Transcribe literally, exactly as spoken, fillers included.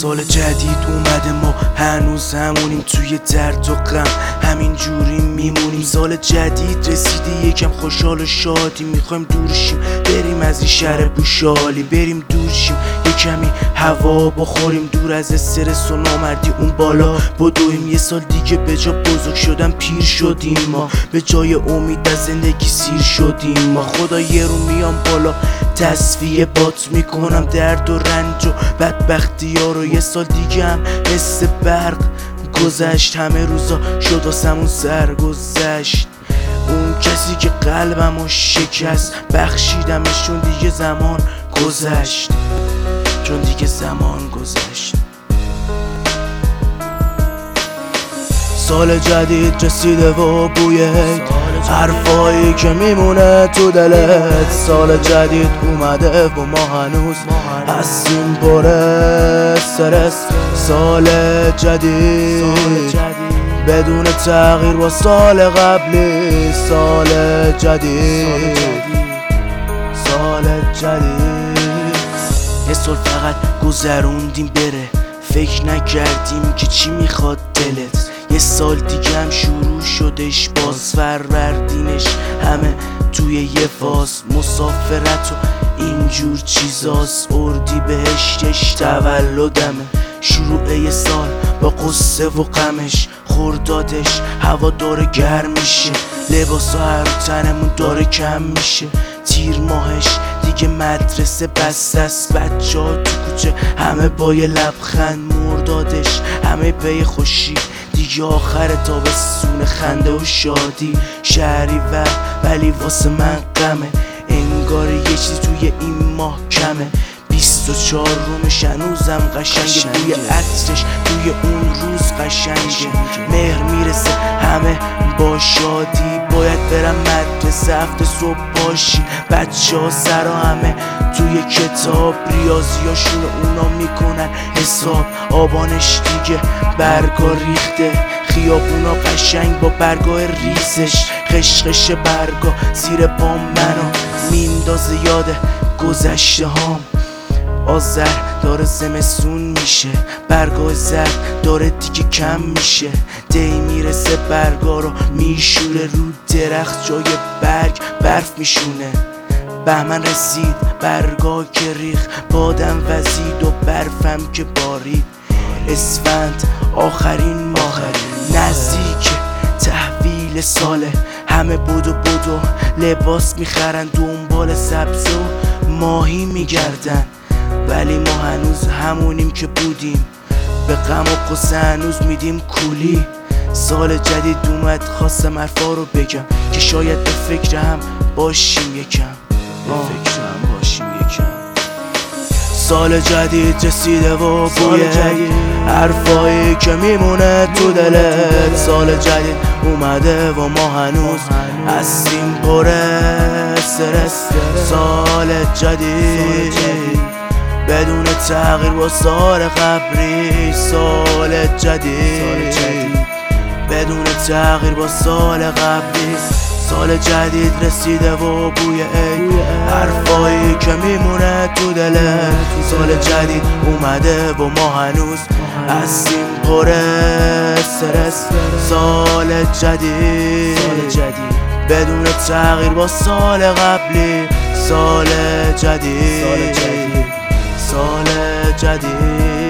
سال جدید اومده ما هنوز همونیم توی درد و غم، همین جوری میمونیم. سال جدید رسیده یکم خوشحال و شادی، میخوایم دور شیم بریم از این شهر بوشالی، بریم دور شیم یه کمی هوا بخوریم، دور از استرس و نامردی اون بالا بدویم. یه سال دیگه به جا بزرگ شدن پیر شدیم ما، به جای امید از زندگی سیر شدیم ما. خدا یه رو میام بالا تصفیه بات میکنم درد و رنج و بدبختی ها رو. یه سال دیگه هم مثل برق گذشت، همه روزا شد واسمون سرگذشت. اون کسی که قلبمو شکست بخشیدمش، چون دیگه زمان گذشت، چون دیگه زمان گذشت. سال جدید رسیده و بوی حرفایی که میمونه تو دلت. سال جدید اومده و ما هنوز هستیم پر استرس. سال جدید بدون تغییر با سال قبلی. سال جدید سال جدید یه سال فقط گذروندیم بره، فکر نکردیم که چی میخواد دلت. یه سال دیگه هم شروع شدش باز، فروردینش همه توی یه فاز. مسافرت و اینجور چیزاست، اردی بهشتش تولدمه. شروع یه سال با قصه و غمش، خردادش هوا داره گرم میشه، لباسا هر تنمون داره کم میشه. تیر ماهش دیگه مدرسه بسته است، بچه ها تو کوچه همه با یه لبخند. مردادش همه پی خوشی، دیگه آخر تابستون خنده و شادی. شهریور ولی واسه من غمه، انگار یه چیزی توی این ماه کمه. بیست و چهار رومش هنوزم قشنگه، بوی عطرش توی اون روز قشنگه. مهر میرسه همه با شادی، باید برم مدرسه هفته صبح باشی. بچه ها سرا همه توی کتاب، ریاضیاشون اونا میکنن حساب. آبانش دیگه برگا ریخته، خیابونا قشنگ با برگا ریزش. خشخش برگا زیر پام منو میندازه یاد گذشته هام. آذر داره زمستون میشه، برگا زرد داره دیگه کم میشه. دی میرسه برگا رو میشوره، رو درخت جای برگ برف میشونه. بهمن رسید برگا که ریخ، بادم وزید و برفم که بارید. اسفند آخرین ماه نزدیک تحویل ساله، همه بدو بدو لباس میخرن، دنبال سبز و ماهی میگردن. ولی ما هنوز همونیم که بودیم، به غم و قصه هنوز میدیم کولی. سال جدید اومد خواستم حرفا رو بگم که شاید به فکر هم باشیم یکم، به فکر هم باشیم یکم. سال جدید رسیده و بوی حرفایی که میمونه تو دلت. سال جدید اومده و ما هنوز هستیم پر استرس. سال جدید بدون تغییر با سال قبلی. سال جدید بدون تغییر با سال قبلی. سال جدید رسیده و بوی حرفایی که میمونه تو دلت. سال جدید اومده و ما هنوز هستیم پر استرس. سال جدید بدون تغییر با سال قبلی. سال جدید سال جدید